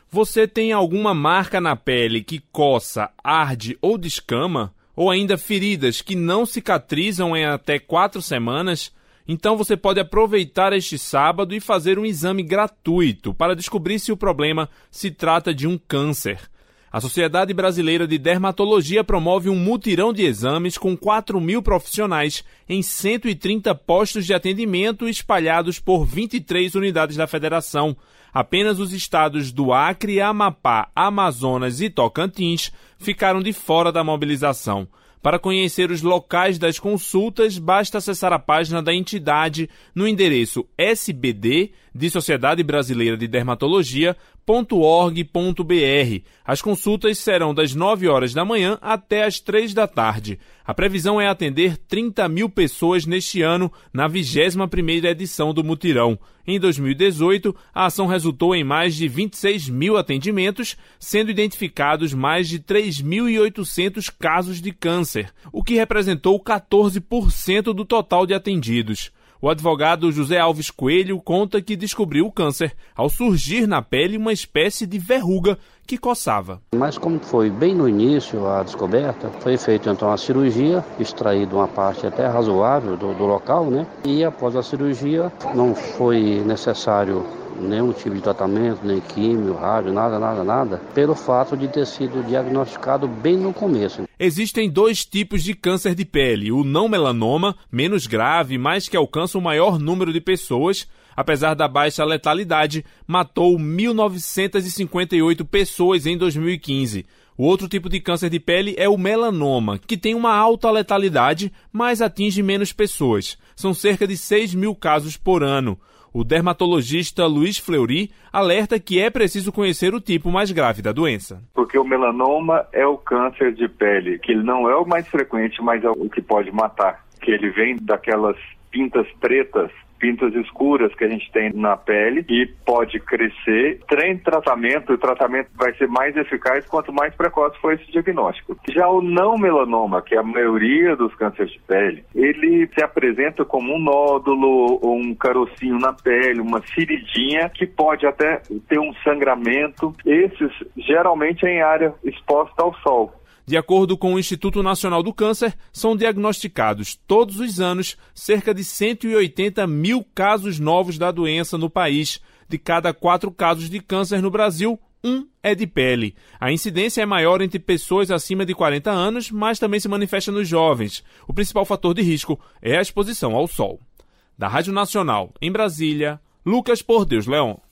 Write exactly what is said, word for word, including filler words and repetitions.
Você tem alguma marca na pele que coça, arde ou descama? Ou ainda feridas que não cicatrizam em até quatro semanas? Então você pode aproveitar este sábado e fazer um exame gratuito para descobrir se o problema se trata de um câncer. A Sociedade Brasileira de Dermatologia promove um mutirão de exames com quatro mil profissionais em cento e trinta postos de atendimento espalhados por vinte e três unidades da federação. Apenas os estados do Acre, Amapá, Amazonas e Tocantins ficaram de fora da mobilização. Para conhecer os locais das consultas, basta acessar a página da entidade no endereço s b d, de Sociedade Brasileira de Dermatologia, ponto org ponto b r. As consultas serão das nove horas da manhã até as três da tarde. A previsão é atender trinta mil pessoas neste ano, na vigésima primeira edição do mutirão. Em dois mil e dezoito, a ação resultou em mais de vinte e seis mil atendimentos, sendo identificados mais de três mil e oitocentos casos de câncer, o que representou quatorze por cento do total de atendidos. O advogado José Alves Coelho conta que descobriu o câncer ao surgir na pele uma espécie de verruga que coçava. Mas como foi bem no início a descoberta, foi feita então a cirurgia, extraída uma parte até razoável do, do local, né? E após a cirurgia não foi necessário nenhum tipo de tratamento, nem químio, rádio, nada, nada, nada, pelo fato de ter sido diagnosticado bem no começo. Existem dois tipos de câncer de pele, o não melanoma, menos grave, mas que alcança o maior número de pessoas. Apesar da baixa letalidade, matou mil novecentas e cinquenta e oito pessoas em dois mil e quinze. O outro tipo de câncer de pele é o melanoma, que tem uma alta letalidade, mas atinge menos pessoas. São cerca de seis mil casos por ano. O dermatologista Luiz Fleury alerta que é preciso conhecer o tipo mais grave da doença. Porque o melanoma é o câncer de pele, que ele não é o mais frequente, mas é o que pode matar. Que ele vem daquelas pintas pretas, pintas escuras que a gente tem na pele e pode crescer. Tem tratamento, o tratamento vai ser mais eficaz quanto mais precoce for esse diagnóstico. Já o não melanoma, que é a maioria dos cânceres de pele, ele se apresenta como um nódulo ou um carocinho na pele, uma feridinha que pode até ter um sangramento. Esses geralmente é em área exposta ao sol. De acordo com o Instituto Nacional do Câncer, são diagnosticados todos os anos cerca de cento e oitenta mil casos novos da doença no país. De cada quatro casos de câncer no Brasil, um é de pele. A incidência é maior entre pessoas acima de quarenta anos, mas também se manifesta nos jovens. O principal fator de risco é a exposição ao sol. Da Rádio Nacional, em Brasília, Lucas Por Deus Leon.